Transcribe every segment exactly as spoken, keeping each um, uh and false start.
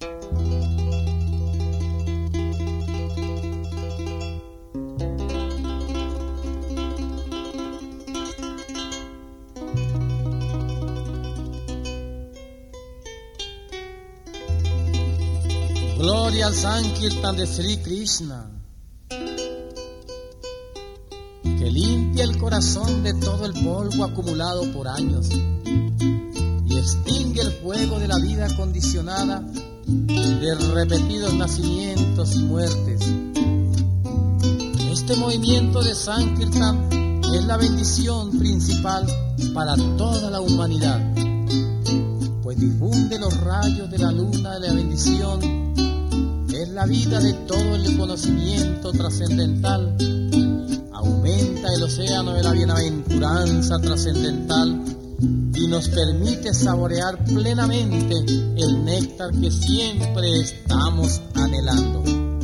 Gloria al Sankirtan de Sri Krishna, que limpia el corazón de todo el polvo acumulado por años y extingue el fuego de la vida condicionada de repetidos nacimientos y muertes. Este movimiento de Sankirtan es la bendición principal para toda la humanidad, pues difunde los rayos de la luna de la bendición. Es la vida de todo el conocimiento trascendental, aumenta el océano de la bienaventuranza trascendental y nos permite saborear plenamente el néctar que siempre estamos anhelando.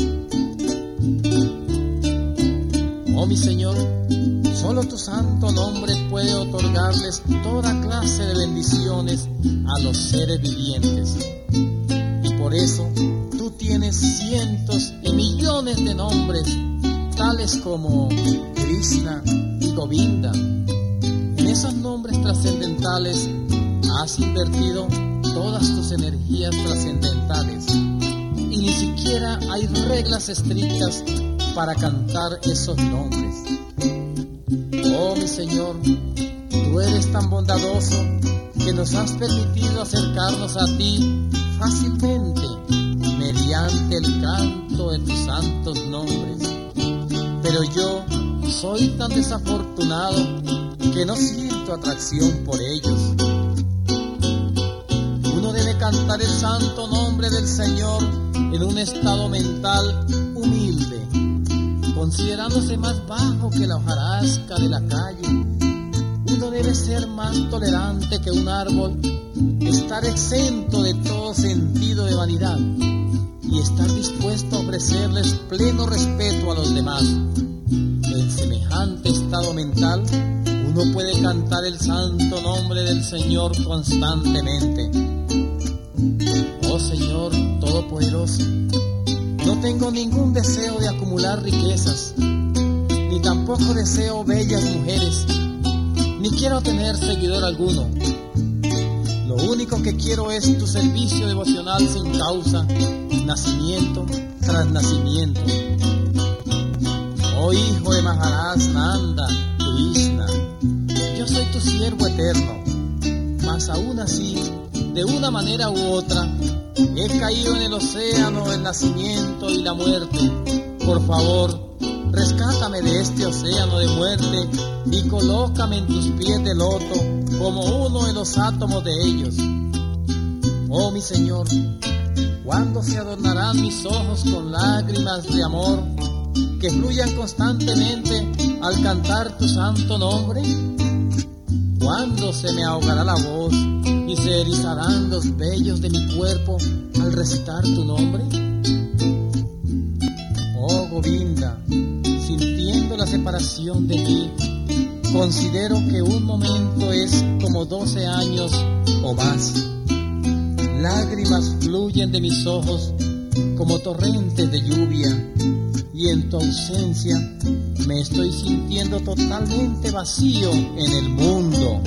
Oh mi Señor, solo tu santo nombre puede otorgarles toda clase de bendiciones a los seres vivientes, y por eso tienes cientos y millones de nombres, tales como Krishna y Govinda. En esos nombres trascendentales has invertido todas tus energías trascendentales y ni siquiera hay reglas estrictas para cantar esos nombres. Oh mi Señor, tú eres tan bondadoso que nos has permitido acercarnos a ti fácilmente mediante el canto de tus santos nombres. Pero yo soy tan desafortunado que no siento atracción por ellos. Uno debe cantar el santo nombre del Señor en un estado mental humilde, considerándose más bajo que la hojarasca de la calle. Uno debe ser más tolerante que un árbol, estar exento de todo sentido de vanidad y estar dispuesto a ofrecerles pleno respeto a los demás. En semejante estado mental, uno puede cantar el santo nombre del Señor constantemente. Oh Señor Todopoderoso, no tengo ningún deseo de acumular riquezas, ni tampoco deseo bellas mujeres, ni quiero tener seguidor alguno. Lo único que quiero es tu servicio devocional sin causa, nacimiento tras nacimiento. Oh Hijo de Maharaj Nanda Krishna, yo soy tu siervo eterno, mas aún así, de una manera u otra, he caído en el océano del nacimiento y la muerte. Por favor, rescátame de este océano de muerte y colócame en tus pies de loto como uno de los átomos de ellos. Oh mi Señor, ¿cuándo se adornarán mis ojos con lágrimas de amor que fluyan constantemente al cantar tu santo nombre? ¿Cuándo se me ahogará la voz y se erizarán los vellos de mi cuerpo al recitar tu nombre? Oh Govinda, sintiendo la separación de ti, considero que un momento es como doce años o más. Lágrimas fluyen de mis ojos como torrentes de lluvia, y en tu ausencia me estoy sintiendo totalmente vacío en el mundo.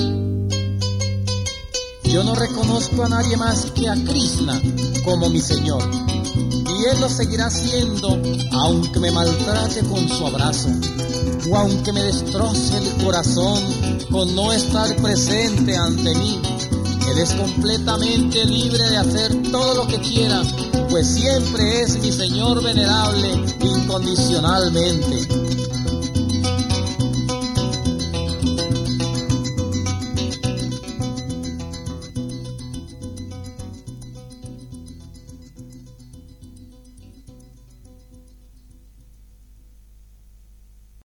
Yo no reconozco a nadie más que a Krishna como mi Señor, y Él lo seguirá siendo aunque me maltrate con su abrazo, o aunque me destroce el corazón con no estar presente ante mí. Él es completamente libre de hacer todo lo que quiera, pues siempre es mi Señor venerable incondicionalmente.